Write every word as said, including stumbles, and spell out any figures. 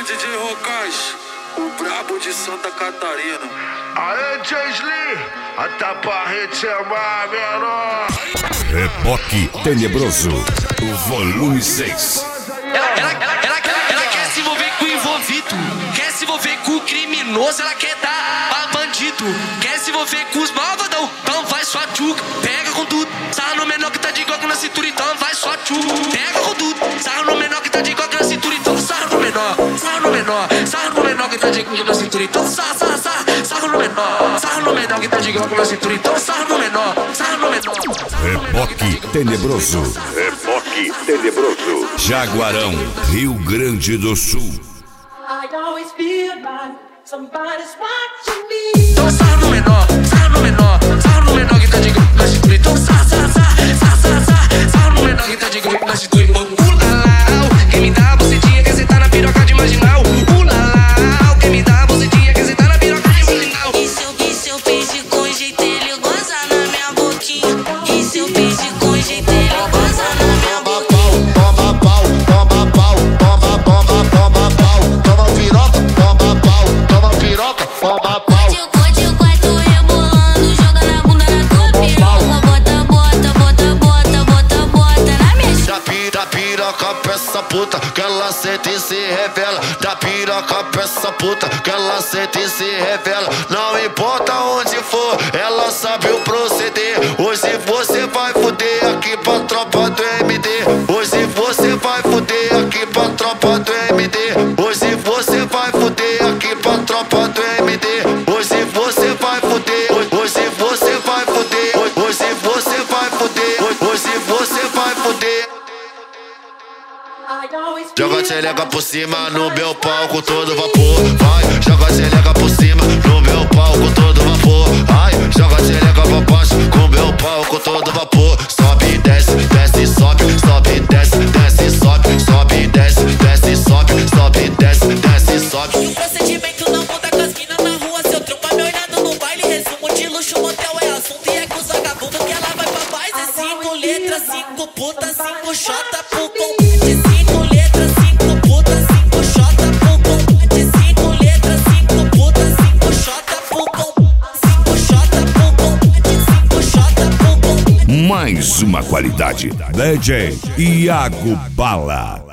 D J Rocaz, o brabo de Santa Catarina. Aê, Jesli, até pra gente chamar menor. Reboque Tenebroso, o volume seis. Ela, ela, ela, ela, ela, ela quer se envolver com o envolvido, quer se envolver com o criminoso, ela quer dar pra bandido, quer se envolver com os malvadão, então vai só tchuca, pega com tudo, sarra no menor que tá de igual que na cintura, então vai só tchuca, pega com tudo, sarra no menor que tá de igual que na cintura, então sarra no menor, sarra no menor, sarra no menor que tá de igual que na cintura, então sarra, sarra, sarra, sarra no menor, sarra no menor que tá de igual que na cintura, então sarra no menor, sarra no menor. Reboque Tenebroso, Reboque Tenebroso, Jaguarão, Rio Grande do Sul. I always feel like somebody's watching me. Então sarra no menor, sarra no menor, sarra no menor que tá de igual que na cintura, então sarra, sarra, sarra, sarra, sarra, sarra no menor que tá de igual que na cintura, ulalau, quem me dá bucetinha quer sentar na piroca de marginal, ulalau, quem me dá bucetinha quer sentar na piroca de marginal. E se eu, e se eu pedir com jeito ele goza na minha boquinha? E se eu pedir com jeito ele goza na minha boquinha? toma pau, toma pau, toma, toma, toma pau, toma piroca, toma pau, toma piroca, toma pau. Pode o quarto rebolando, joga na bunda na tua piroca. Bota, bota, bota, bota, bota, bota na minha Da pira, piroca pra essa puta, que ela sente e se revela. Da piroca pra essa puta, que ela sente e se revela. Não importa onde for, ela sabe o proceder. Hoje você vai fuder aqui pra tropa do M D. Hoje você vai fuder aqui pra tropa do M D. Hoje você vai fuder aqui pra tropa do M D. Hoje você vai fuder, hoje você vai fuder, hoje você vai fuder, hoje você vai fuder. I always feel Joga a xereca por cima no meu palco todo vapor. Vai, joga a xereca por cima no meu palco todo vapor. Vai, joga a xereca pra baixo com meu palco todo vapor. Sobe, desce, desce, sobe, sobe, desce, desce, sobe, sobe, desce, desce, sobe, sobe, desce, desce, sobe. procedimento não muda com as minas na rua. Seu tropa me olhando no baile, resumo de luxo, motel é assunto. E é com os vagabundos que ela vai pra paz. É cinco letras, cinco putas, cinco xota pro combate. Cinco letras, cinco putas, cinco xota pro combate. Cinco letras, cinco putas, cinco xota pro combate. Cinco xota pro combate, cinco xota pro combate. Mais uma qualidade. D J Iago Bala.